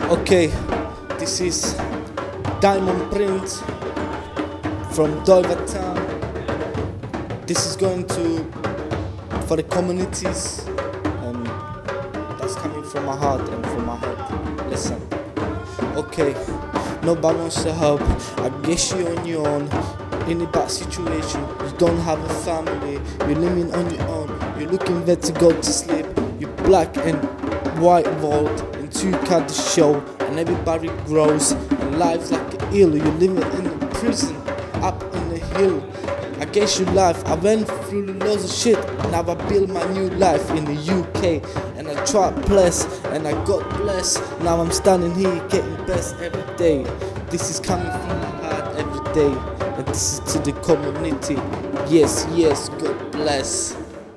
Okay, this is Diamond Prince from Dover Town. This is going to for the communities, and that's coming from my heart and from my head. Listen, okay, nobody wants to help. I guess you're on your own. In a bad situation, you don't have a family, you're living on your own, you're looking there to go to sleep, you're black and white vault, and two cut the show, and everybody grows, and life's like an ill, you're living in a prison, up in the hill. I guess your life, I went through loads of shit, now I build my new life in the UK, and I tried bless, and I got blessed, now I'm standing here getting best every day. This is coming from my heart every day. And this is to the community. Yes, God bless.